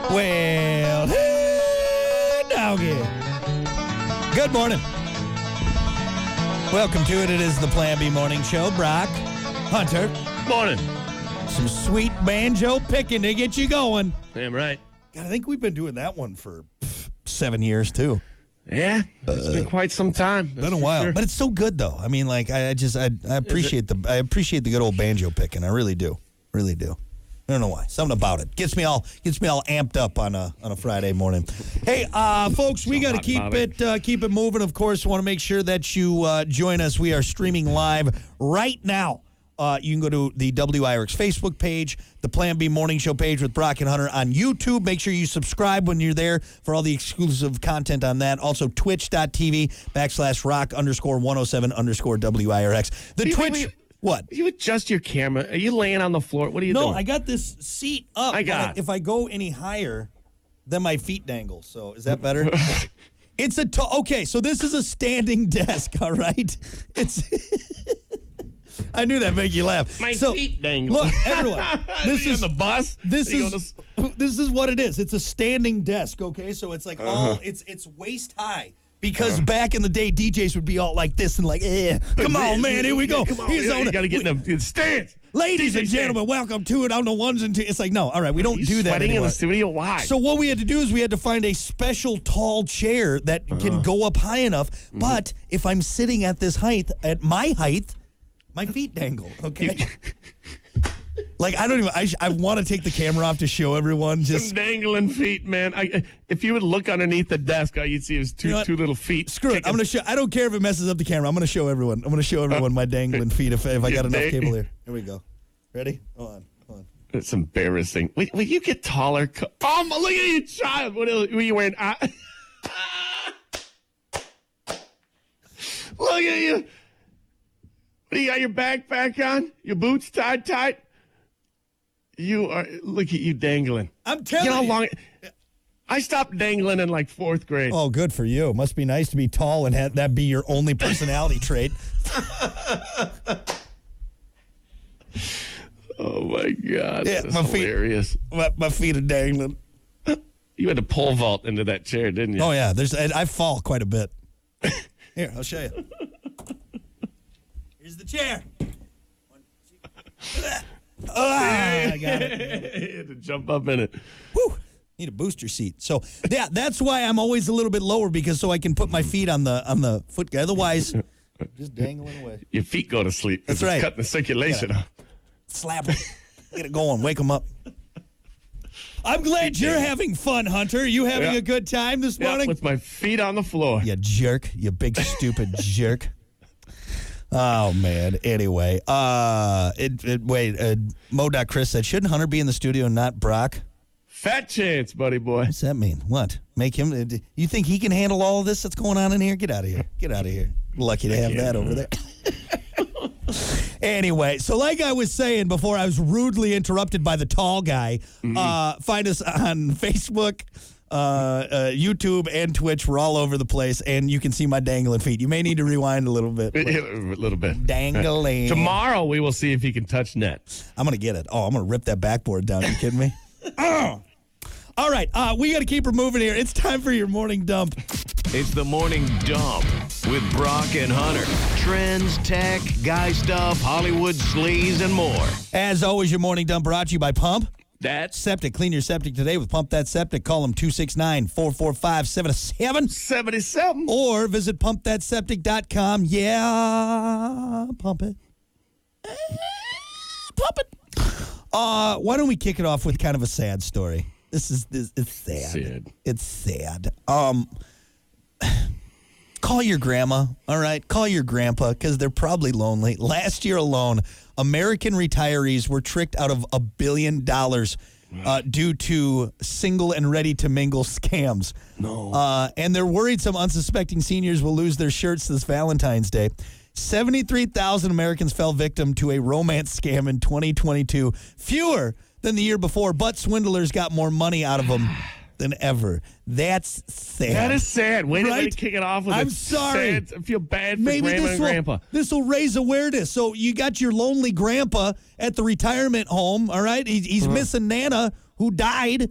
Well, hey, doggy. Good morning. Welcome to it. It is the Plan B Morning Show. Brock, Hunter. Morning. Some sweet banjo picking to get you going. Damn right. God, I think we've been doing that one for 7 years, too. Yeah, it's been quite some time. Been a while, but it's so good though. I mean, like I appreciate the good old banjo picking. I really do, really do. I don't know why. Something about it gets me all amped up on a Friday morning. Hey, folks, we got to keep it moving. Of course, want to make sure that you join us. We are streaming live right now. You can go to the WIRX Facebook page, the Plan B Morning Show page with Brock and Hunter on YouTube. Make sure you subscribe when you're there for all the exclusive content on that. Also, twitch.tv/rock_107_WIRX. The Twitch, what? You adjust your camera. Are you laying on the floor? What are you doing? No, I got this seat up. If I go any higher, then my feet dangle. So is that better? It's okay, so this is a standing desk, all right? It's... I knew that'd make you laugh. My feet dangle. Look, everyone. This is on the bus. This is what it is. It's a standing desk. Okay, so it's like it's waist high. Because back in the day, DJs would be all like this and like, come on, man, here we go. Come on, you got to get in the stance. Ladies and gentlemen, welcome to it on the ones and twos. It's like, no, all right, we don't do that Sweating anymore. in the studio? Why? So what we had to do is we had to find a special tall chair that can go up high enough. But if I'm sitting at this height, at my height, my feet dangle, okay? Like, I don't even, I want to take the camera off to show everyone. Just some dangling feet, man. If you would look underneath the desk, all you'd see is two little feet. Screw it. I'm going to show, I don't care if it messes up the camera. I'm going to show everyone. I'm going to show everyone my dangling feet if I got enough cable here. Here we go. Ready? Hold on. It's embarrassing. Will you get taller? Oh, look at you, child. What are you wearing? Look at you. What, you got your backpack on? Your boots tied tight? Look at you dangling. I'm telling you. How long? I stopped dangling in like 4th grade. Oh, good for you. Must be nice to be tall and have that be your only personality trait. Oh, my God. Yeah, That's hilarious. My feet are dangling. You had to pole vault into that chair, didn't you? Oh, yeah. I fall quite a bit. Here, I'll show you. Here's the chair. I got it. You had to jump up in it. Whew. Need a booster seat. So, yeah, that's why I'm always a little bit lower, because so I can put my feet on the foot guy. Otherwise, just dangling away. Your feet go to sleep. That's right. It's cutting the circulation off. Slap them. Get it going. Wake them up. I'm glad you're having fun, Hunter. Are you having a good time this morning? With my feet on the floor. You jerk. You big stupid jerk. Oh, man. Anyway, Mo.Chris said, shouldn't Hunter be in the studio and not Brock? Fat chance, buddy boy. What's that mean? What? Make him? You think he can handle all of this that's going on in here? Get out of here. Get out of here. Lucky to have that over there. Anyway, so like I was saying before, I was rudely interrupted by the tall guy. Find us on Facebook, YouTube, and Twitch. We're all over the place, and you can see my dangling feet. You may need to rewind a little bit. A little bit. Dangling. Tomorrow we will see if he can touch net. I'm going to get it. Oh, I'm going to rip that backboard down. Are you kidding me? All right, we got to keep her moving here. It's time for your morning dump. It's the Morning Dump with Brock and Hunter. Trends, tech, guy stuff, Hollywood sleaze, and more. As always, your morning dump brought to you by Pump That Septic. Clean your septic today with Pump That Septic. Call them 269-445-7777. 77. Or visit pumpthatseptic.com. Yeah, pump it. Pump it. Why don't we kick it off with kind of a sad story? It's sad. It's sad. Call your grandma, all right? Call your grandpa, because they're probably lonely. Last year alone, American retirees were tricked out of $1 billion due to single and ready-to-mingle scams. No. And they're worried some unsuspecting seniors will lose their shirts this Valentine's Day. 73,000 Americans fell victim to a romance scam in 2022, fewer than the year before, but swindlers got more money out of them than ever. That's sad. That is sad. Way right? to kick it off with I'm sorry. Sad. I feel bad for grandma and grandpa. This will raise awareness. So you got your lonely grandpa at the retirement home, all right? He's missing Nana, who died.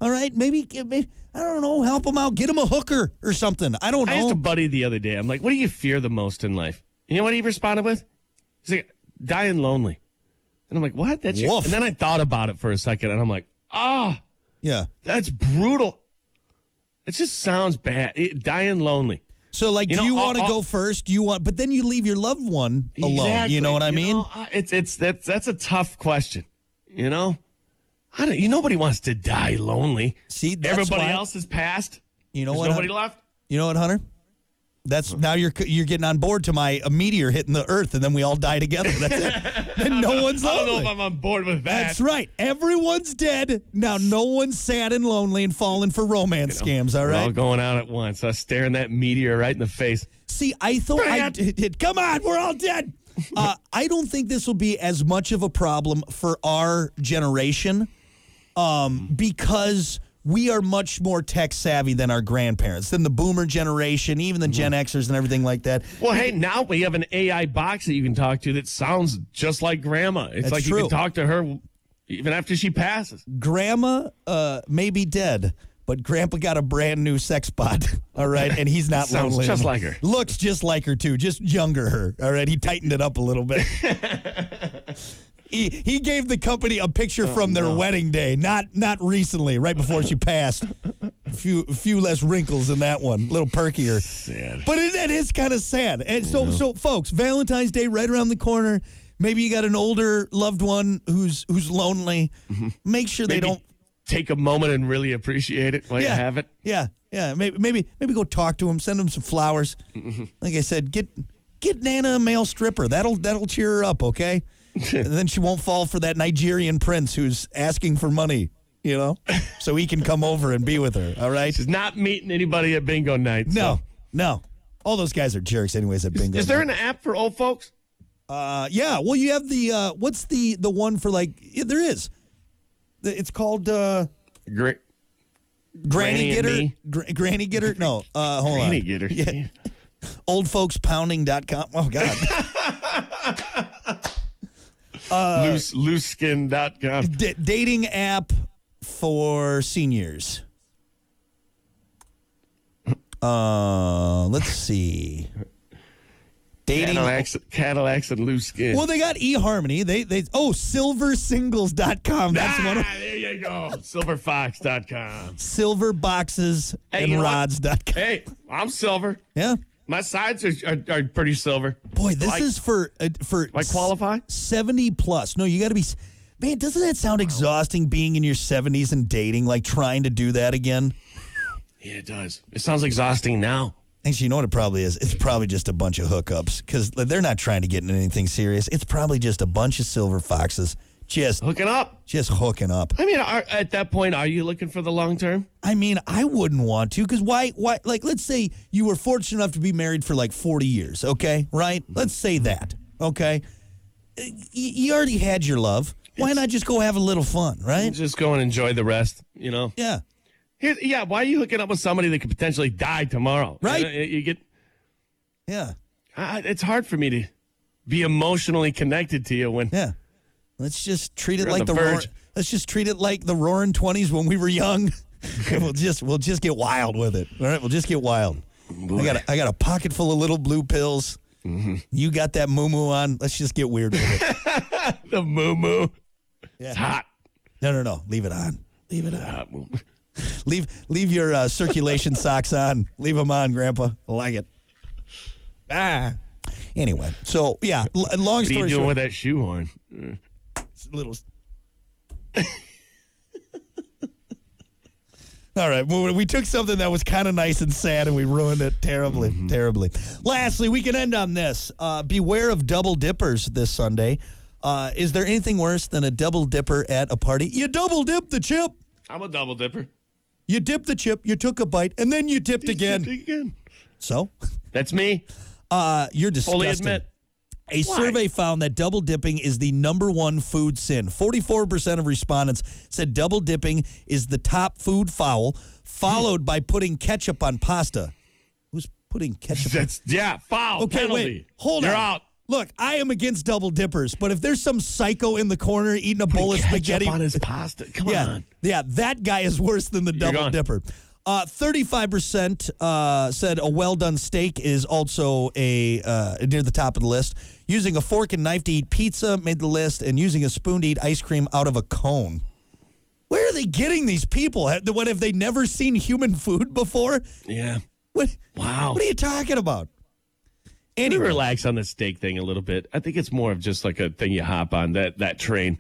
All right, maybe I don't know, help them out, get them a hooker or something. I don't know. I asked a buddy the other day. I'm like, what do you fear the most in life? You know what he responded with? He's like, dying lonely. And I'm like, what? That's your... Woof. And then I thought about it for a second, and I'm like, Yeah. that's brutal. It just sounds bad. Dying lonely. So, like, do you want to go first? Do you want, but then you leave your loved one alone. Exactly. You know what I mean? That's a tough question. You know, nobody wants to die lonely. See, that's everybody why, else has passed. You know There's what? nobody left. You know what, Hunter? That's now you're getting on board to my a meteor hitting the earth and then we all die together. That's it. And no one's lonely. I don't know if I'm on board with that. That's right. Everyone's dead. Now no one's sad and lonely and falling for romance scams, all We're right? all going out at once. Us staring that meteor right in the face. See, I thought I did. Come on, we're all dead. I don't think this will be as much of a problem for our generation because we are much more tech savvy than our grandparents, than the boomer generation, even the Gen Xers and everything like that. Well, hey, now we have an AI box that you can talk to that sounds just like Grandma. It's That's like true. you can talk to her even after she passes. Grandma may be dead, but Grandpa got a brand new sex bot, all right? And he's not Sounds lonely. just like her. Looks just like her, too, just younger her, all right? He tightened it up a little bit. He gave the company a picture from their wedding day, not recently, right before she passed. A few less wrinkles in that one, a little perkier. Sad. But it is kind of sad. And so, folks, Valentine's Day right around the corner. Maybe you got an older loved one who's lonely. Make sure they don't take a moment and really appreciate it while you have it. Yeah. Maybe go talk to him. Send him some flowers. Like I said, get Nana a male stripper. That'll cheer her up. Okay. And then she won't fall for that Nigerian prince who's asking for money, you know, so he can come over and be with her. All right. She's not meeting anybody at bingo night. No. All those guys are jerks anyways at bingo. Is there an app for old folks? Yeah. Well, you have the what's the one for like? Yeah, there is. It's called Great. Granny Getter. Granny Getter. No. Hold on. Granny Getter. Yeah. Oldfolkspounding.com. Oh God. Looseskin.com. Dating app for seniors. Let's see. Dating Cadillacs and loose skin. Well, they got eHarmony. They silversingles.com. That's one of there you go. Silverfox.com. Silverboxesandrods.com. Hey, I'm silver. Yeah. My sides are pretty silver. Boy, this is for I qualify? 70 plus. No, you got to be. Man, doesn't that sound exhausting being in your 70s and dating, like trying to do that again? Yeah, it does. It sounds exhausting now. Actually, you know what it probably is? It's probably just a bunch of hookups because they're not trying to get into anything serious. It's probably just a bunch of silver foxes just hooking up. Just hooking up. I mean, at that point, are you looking for the long term? I mean, I wouldn't want to because why? Like, let's say you were fortunate enough to be married for like 40 years, okay? Right? Let's say that, okay? You already had your love. Why not just go have a little fun, right? Just go and enjoy the rest, you know? Yeah. Why are you hooking up with somebody that could potentially die tomorrow? Right. You get. Yeah. It's hard for me to be emotionally connected to you when. Yeah. Let's just treat it You're like let's just treat it like the roaring 20s when we were young. we'll just get wild with it. All right, we'll just get wild. Boy. I got a pocket full of little blue pills. Mm-hmm. You got that moo on. Let's just get weird with it. The moo. Yeah. It's hot. No. Leave it on. Leave it on. Leave your circulation socks on. Leave them on, Grandpa. I like it. Anyway, so yeah. Long story short. What are you doing with that shoehorn? Little. All right, well, we took something that was kind of nice and sad, and we ruined it terribly. Lastly, we can end on this. Beware of double dippers this Sunday. Is there anything worse than a double dipper at a party? You double dip the chip. I'm a double dipper. You dipped the chip, you took a bite, and then you dipped again. So? That's me. You're disgusting. Fully admit. A survey found that double dipping is the number one food sin. 44% of respondents said double dipping is the top food foul, followed by putting ketchup on pasta. Who's putting ketchup on? Foul. Okay, penalty. wait. Hold You're on. out. Look, I am against double dippers, but if there's some psycho in the corner eating a bowl of spaghetti on his pasta. Come on. Yeah, that guy is worse than the double dipper. 35% said a well-done steak is also near the top of the list. Using a fork and knife to eat pizza made the list, and using a spoon to eat ice cream out of a cone. Where are they getting these people? What, have they never seen human food before? Yeah. Wow. What are you talking about? Anyway, relax on the steak thing a little bit. I think it's more of just like a thing you hop on, that train.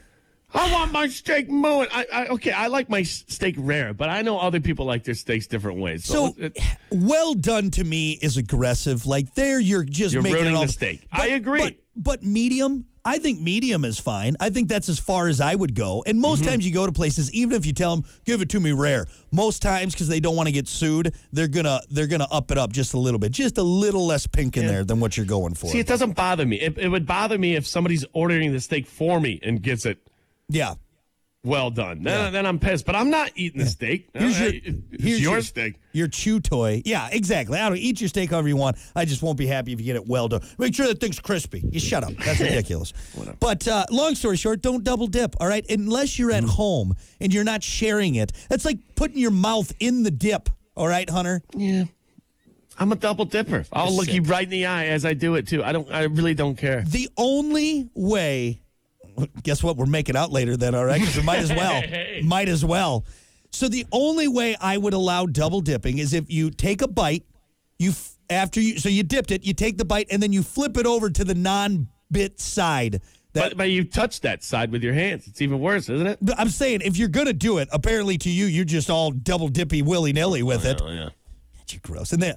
I want my steak moving. I like my steak rare, but I know other people like their steaks different ways. So well done to me is aggressive. Like there, you're making ruining it all the steak. I agree. But medium, I think medium is fine. I think that's as far as I would go. And most times you go to places, even if you tell them, give it to me rare, most times because they don't want to get sued, they're gonna up it up just a little bit, just a little less pink in there than what you're going for. See, it doesn't bother me. It would bother me if somebody's ordering the steak for me and gets it. Yeah. Well done. Then I'm pissed. But I'm not eating the steak. Here's your steak. Your chew toy. Yeah, exactly. I don't eat your steak however you want. I just won't be happy if you get it well done. Make sure that thing's crispy. You shut up. That's ridiculous. But long story short, don't double dip, all right? Unless you're at home and you're not sharing it. That's like putting your mouth in the dip, all right, Hunter? Yeah. I'm a double dipper. I'll look you right in the eye as I do it, too. I really don't care. The only way... Guess what? We're making out later then, all right? Because it might as well. Might as well. So the only way I would allow double dipping is if you take a bite, you dipped it, you take the bite, and then you flip it over to the non-bit side. But you touch that side with your hands. It's even worse, isn't it? I'm saying, if you're going to do it, apparently to you, you're just all double dippy willy-nilly with it. Oh, yeah. You're gross. And then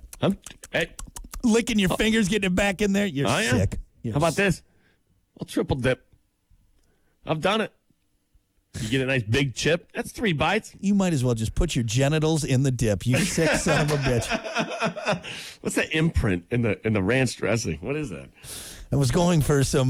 licking your fingers, getting it back in there. You're sick. How about this? I'll triple dip. I've done it. You get a nice big chip. That's 3 bites. You might as well just put your genitals in the dip. You sick son of a bitch. What's that imprint in the ranch dressing? What is that? I was going for some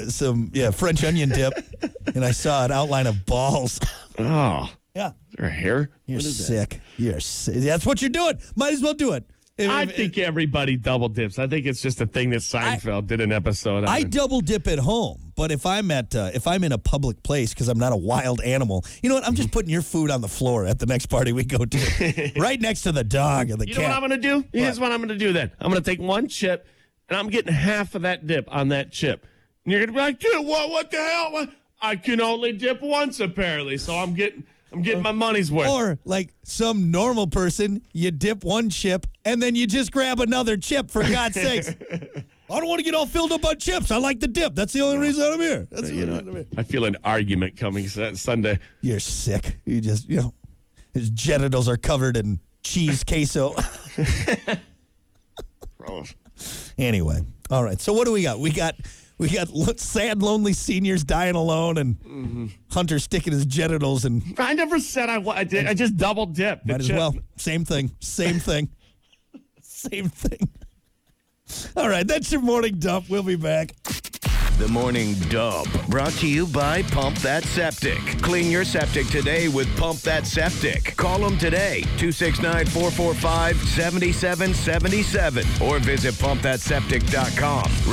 French onion dip, and I saw an outline of balls. Oh. Yeah. Is there a hair? You're sick. You're sick. That's what you're doing. Might as well do it. I think everybody double dips. I think it's just a thing that Seinfeld did an episode on. I double dip at home, but if I'm in a public place because I'm not a wild animal, you know what? I'm just putting your food on the floor at the next party we go to, right next to the dog and the cat. You know what I'm going to do? Here's what I'm going to do then. I'm going to take one chip, and I'm getting half of that dip on that chip. And you're going to be like, dude, what the hell? What? I can only dip once, apparently, so I'm getting my money's worth. Or like some normal person, you dip one chip and then you just grab another chip, for God's sakes. I don't want to get all filled up on chips. I like the dip. That's the only reason I'm here. I feel an argument coming Sunday. You're sick. You just, his genitals are covered in cheese queso. Gross. Anyway, all right. So what do we got? We got sad, lonely seniors dying alone, and Hunter sticking his genitals. And I never said I did. I just double dipped. Might as well. Same thing. Same thing. Same thing. All right, that's your morning dump. We'll be back. The Morning Dump, brought to you by Pump That Septic. Clean your septic today with Pump That Septic. Call them today, 269-445-7777, or visit pumpthatseptic.com.